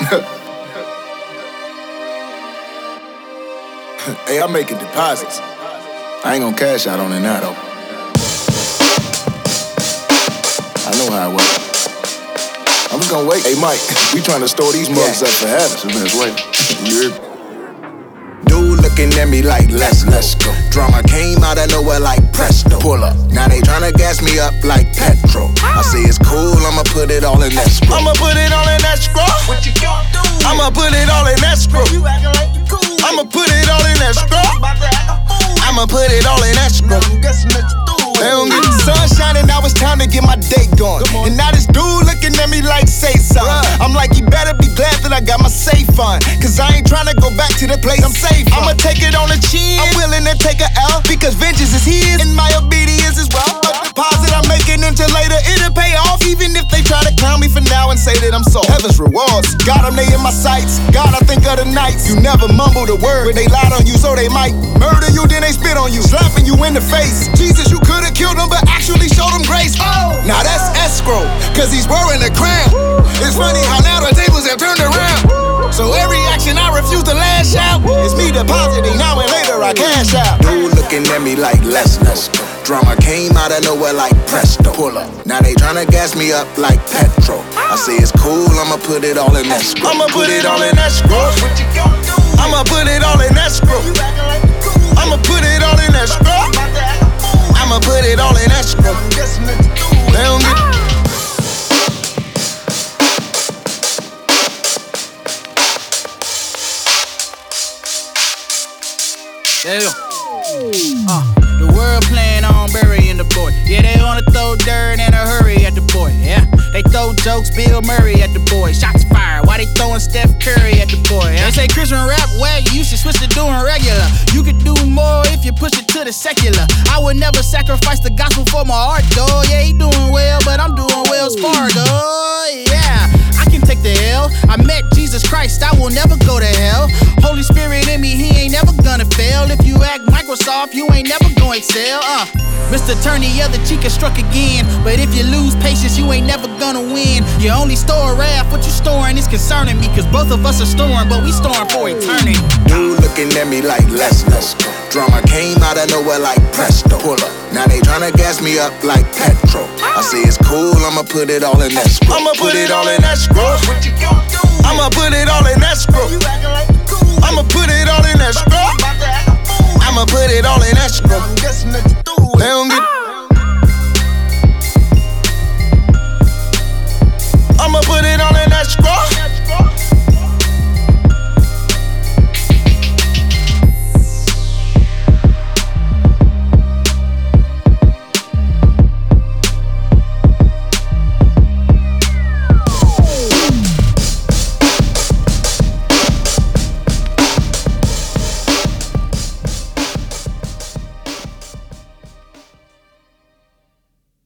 Hey, I'm making deposits. I ain't gonna cash out on it now, though. I know how it works. I'm just gonna wait. Hey, Mike, we trying to store these mugs up forever. So let's wait. You heard? Dude looking at me like, let's go. Drama came out of nowhere like presto. Pull up. Now they tryna gas me up like petrol. I say it's cool, I'ma put it all in escrow. I'ma put it all in escrow. What you gon' do? I'ma put it all in escrow. You acting like you cool. I'ma put it all in escrow. I'ma put it all in escrow. I'm guessing that you do it. They don't get the sun shining, now it's time to get my day going. And now this dude looking at me like, say something. I'm like, you better be glad that I got my safe on. Cause I ain't tryna go back to the place I'm safe from. I'ma take it on the chin, I'm willing to take a L. Because vengeance is his, and my obedience is well. A deposit I'm making until later, it'll pay off. Even if they try to clown me for now and say that I'm soft. Heaven's rewards, got them, they in my sights. God, I think of the nights. You never mumble the word, they lied on you so they might murder you, then they spit on you, slapping you in the face. Jesus, you could've killed him, but actually showed him grace. Oh, now that's escrow, cause he's wearing a crown. It's funny how now the tables have turned around. So every action I refuse to lash out is me depositing now and later I cash out. Dude looking at me like, let's go. Drama came out of nowhere like presto. Pull up. Now they tryna gas me up like petrol. I say it's cool, I'ma put it all in escrow. I'ma put it all in escrow. What you gon' do? I'ma put it all in escrow. You acting like you cool. I'ma put it all in escrow. I'ma put it all in escrow. I'm guessing that you do it. They don't get The world playing on burying the boy. Yeah, they wanna throw dirt in a hurry at the boy. Yeah, they throw jokes, Bill Murray at the boy. Shots fired, why they throwing Steph Curry at the boy? Yeah? They say Christian rap whack, you should switch to doing regular. You could do more if you push it to the secular. I would never sacrifice the gospel for my art, though. Yeah, he doing well, but I'm doing Wells Fargo. Yeah, I can take the L. I met Jesus Christ, I will never go to hell. Holy Spirit in me, he ain't never gonna fail. If you act Microsoft, you ain't never gonna excel. Mr. Turn the other cheek and struck again. But if you lose patience, you ain't never gonna win. You only store wrath, what you storing is concerning me. Cause both of us are storing, but we storing for eternity. Dude looking at me like, let's go. Drama came out of nowhere like presto. Pull up. Now they tryna gas me up like petrol. I say it's cool, I'ma put it all in escrow. I'ma put it all in escrow. What you gon' do? I'ma put it all in escrow. You acting like you cool. I'ma put it all in escrow. I'ma put it all in escrow. I'm guessing that you do it. They don't get